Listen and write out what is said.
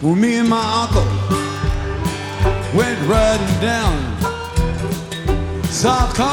Well, me and my uncle went riding down South Carolina.